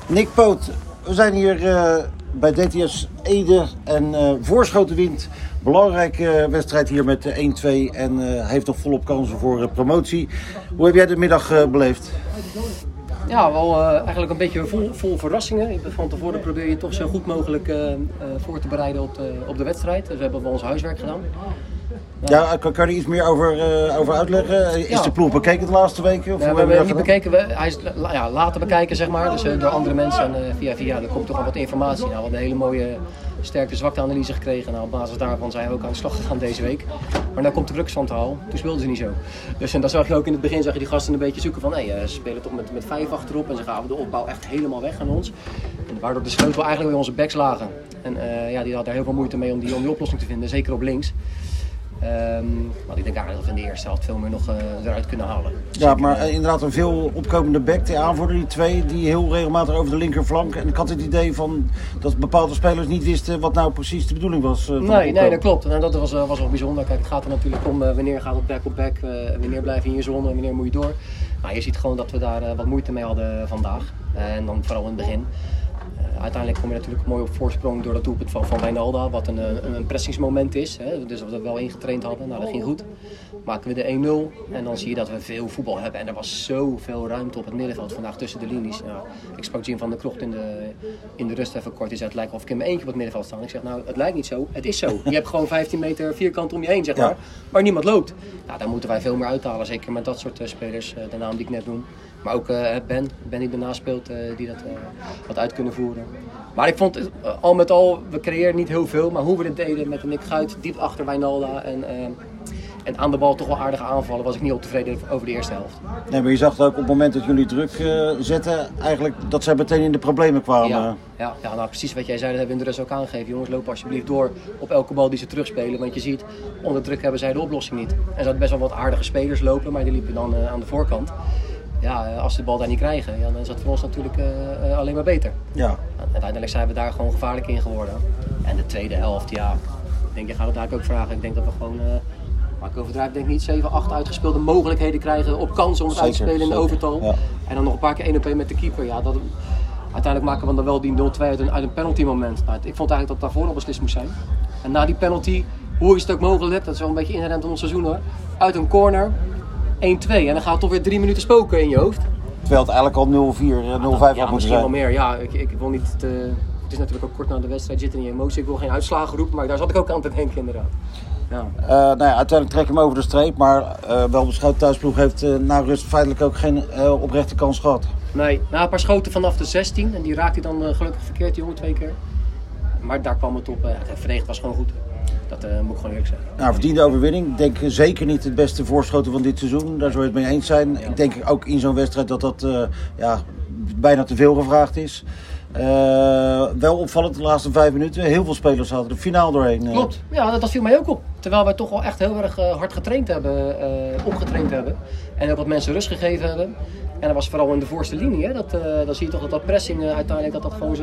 Nick Poot, we zijn hier bij DTS Ede en Voorschotenwind. Belangrijke wedstrijd hier met 1-2 en heeft nog volop kansen voor promotie. Hoe heb jij de middag beleefd? Ja, wel eigenlijk een beetje vol verrassingen. Van tevoren probeer je toch zo goed mogelijk voor te bereiden op de wedstrijd. Dus we hebben wel ons huiswerk gedaan. Ja, kan je er iets meer over uitleggen? Is de ploeg bekeken de laatste weken? Of we hebben hem niet bekeken. Hij is laten bekijken, zeg maar. Dus door andere mensen. En via er komt toch al wat informatie. Nou, we hebben een hele mooie sterkte-zwakte-analyse gekregen. Nou, op basis daarvan zijn we ook aan de slag gegaan deze week. Maar nou komt de crux van het verhaal. Toen speelden ze niet zo. Dus en dan zag je ook in het begin die gasten een beetje zoeken van... ze spelen toch met 5 achterop en ze gaan de opbouw echt helemaal weg aan ons. En waardoor de sleutel eigenlijk bij onze backs lagen. En die had daar heel veel moeite mee om die oplossing te vinden. Zeker op links. Want ik denk eigenlijk dat we in de eerste helft veel meer nog eruit kunnen halen. Ja, maar inderdaad een veel opkomende back, de aanvoerder, die twee, die heel regelmatig over de linkerflank. En ik had het idee van dat bepaalde spelers niet wisten wat nou precies de bedoeling was. Nee, dat klopt. En dat was wel bijzonder. Kijk, het gaat er natuurlijk om wanneer gaat het back op back, wanneer blijf je in je zone en wanneer moet je door. Maar je ziet gewoon dat we daar wat moeite mee hadden vandaag. En dan vooral in het begin. Uiteindelijk kom je natuurlijk mooi op voorsprong door dat doelpunt van Wijnaldum, wat een pressingsmoment is. Hè? Dus dat we wel ingetraind hadden, nou dat ging goed. Maken we de 1-0 en dan zie je dat we veel voetbal hebben. En er was zoveel ruimte op het middenveld vandaag tussen de linies. Nou, ik sprak Jim van der Krocht in de rust even kort. Hij zei, het lijkt of ik in mijn eentje op het middenveld sta. Ik zeg, nou het lijkt niet zo, het is zo. Je hebt gewoon 15 meter vierkant om je heen, zeg maar. Maar niemand loopt. Nou, daar moeten wij veel meer uithalen, zeker met dat soort spelers, de naam die ik net noem. Maar ook Ben die daarnaast speelt, die dat wat uit kunnen voeren. Maar ik vond al met al, we creëren niet heel veel. Maar hoe we dit deden met Nick Guit diep achter Wijnaldum en aan de bal toch wel aardige aanvallen, was ik niet op tevreden over de eerste helft. Nee, maar je zag ook op het moment dat jullie druk zetten, eigenlijk dat zij meteen in de problemen kwamen. Ja, nou precies wat jij zei, dat hebben we in de rust ook aangegeven. Jongens, loop alsjeblieft door op elke bal die ze terugspelen. Want je ziet, onder druk hebben zij de oplossing niet. En ze hadden best wel wat aardige spelers lopen, maar die liepen dan aan de voorkant. Ja, als ze de bal daar niet krijgen, dan is dat voor ons natuurlijk alleen maar beter. Ja. Uiteindelijk zijn we daar gewoon gevaarlijk in geworden. En de tweede helft, ik denk, je gaat het daar ook vragen. Ik denk dat we gewoon, maar ik overdrijf denk niet 7, 8 uitgespeelde mogelijkheden krijgen op kansen om het uit te spelen in de overtal. Ja. En dan nog een paar keer 1-op-1 met de keeper. Ja, uiteindelijk maken we dan wel die 0-2 uit een penalty moment. Nou, ik vond eigenlijk dat daarvoor al beslist moest zijn. En na die penalty, hoe is het ook mogelijk, dat is wel een beetje inherent aan ons seizoen hoor, uit een corner. 1-2 en dan gaat het toch weer 3 minuten spoken in je hoofd. Terwijl het eigenlijk al 0-4, 0-5 had moeten zijn. Misschien wel meer. Ja, ik wil niet... het is natuurlijk ook kort na de wedstrijd zitten in je emotie. Ik wil geen uitslagen roepen, maar daar zat ik ook aan te denken inderdaad. Ja. Uiteindelijk trek je hem over de streep, maar wel beschouwd thuisploeg heeft na rust feitelijk ook geen oprechte kans gehad. Nee, een paar schoten vanaf de 16 en die raakte hij dan gelukkig verkeerd, die jongen 2 keer. Maar daar kwam het op. Het verdedigd was gewoon goed. Dat moet ik gewoon eerlijk zeggen. Nou, verdiende overwinning. Ik denk zeker niet het beste voorschoten van dit seizoen. Daar zou je het mee eens zijn. Ja. Ik denk ook in zo'n wedstrijd dat bijna te veel gevraagd is. Wel opvallend de laatste 5 minuten. Heel veel spelers hadden de finale doorheen. Klopt. Ja, dat viel mij ook op. Terwijl wij toch wel echt heel erg hard getraind hebben. Opgetraind hebben. En ook wat mensen rust gegeven hebben. En dat was vooral in de voorste linie. Hè. Dan zie je toch dat pressing uiteindelijk dat gewoon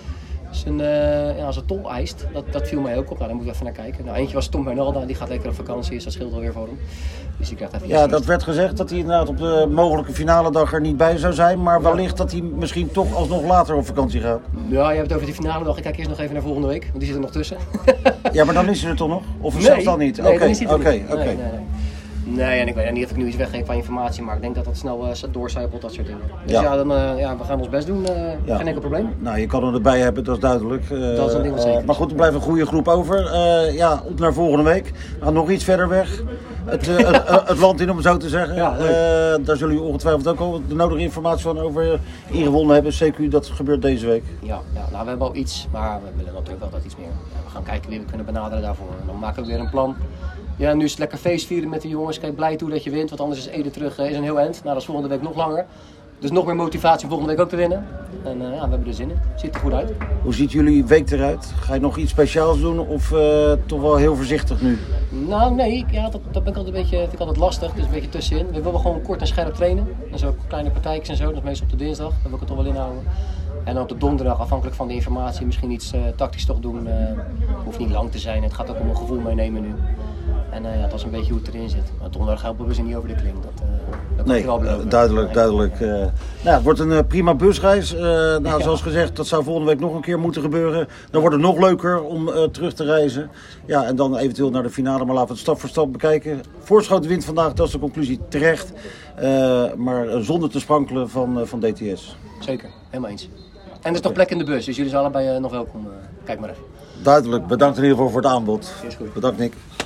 zijn tol eist. Dat viel mij ook op. Nou, daar moeten we even naar kijken. Nou, eentje was Tom Wijnaldum, die gaat lekker op vakantie, dus dat scheelt alweer voor hem. Dus die krijgt even dat werd gezegd dat hij inderdaad op de mogelijke finale dag er niet bij zou zijn, maar wellicht dat hij misschien toch alsnog later op vakantie gaat. Ja, je hebt het over die finale dag. Ik kijk eerst nog even naar volgende week, want die zit er nog tussen. Ja, maar dan is hij er toch nog? Of zelfs dan niet? Oké. Nee, en ik weet niet of ik nu iets weggeef van informatie, maar ik denk dat dat snel doorcijpelt, dat soort dingen. Dus we gaan ons best doen. Geen enkel probleem. Nou, je kan er erbij hebben, dat is duidelijk. Dat is een ding wat zeker. Maar goed, er blijft een goede groep over. Op naar volgende week. Nou, nog iets verder weg. Het land in, om het zo te zeggen. Ja, daar zullen jullie ongetwijfeld ook al de nodige informatie van over ingewonnen hebben. CQ, dat gebeurt deze week. Ja, nou, we hebben al iets, maar we willen natuurlijk altijd iets meer. Ja, we gaan kijken wie we kunnen benaderen daarvoor. En dan maken we weer een plan. Ja, nu is het lekker feestvieren met de jongens. Kijk, blij toe dat je wint, want anders is Ede terug is een heel eind. Nou, dat is volgende week nog langer. Dus nog meer motivatie om volgende week ook te winnen. En we hebben er zin in. Ziet er goed uit. Hoe ziet jullie week eruit? Ga je nog iets speciaals doen of toch wel heel voorzichtig nu? Nou, nee. Dat ben ik altijd vind ik altijd lastig. Dus een beetje tussenin. We willen gewoon kort en scherp trainen. En zo kleine partijtjes en zo. Dat is meestal op de dinsdag. Daar wil ik het toch wel inhouden. En dan op de donderdag, afhankelijk van de informatie, misschien iets tactisch toch doen. Hoeft niet lang te zijn. Het gaat ook om een gevoel meenemen nu. En ja, dat is een beetje hoe het erin zit. Maar donderdag helpen we ze niet over de klim. Dat kan Nee, ik wel beloven. duidelijk. Nou, het wordt een prima busreis. Nou, zoals gezegd, dat zou volgende week nog een keer moeten gebeuren. Dan wordt het nog leuker om terug te reizen. Ja, en dan eventueel naar de finale. Maar laten we het stap voor stap bekijken. Voorschoten wint vandaag, dat is de conclusie terecht. Maar zonder te sprankelen van DTS. Zeker, helemaal eens. En er is nog plek in de bus, dus jullie zijn allebei nog welkom. Kijk maar even. Duidelijk, bedankt in ieder geval voor het aanbod. Is goed. Bedankt Nick.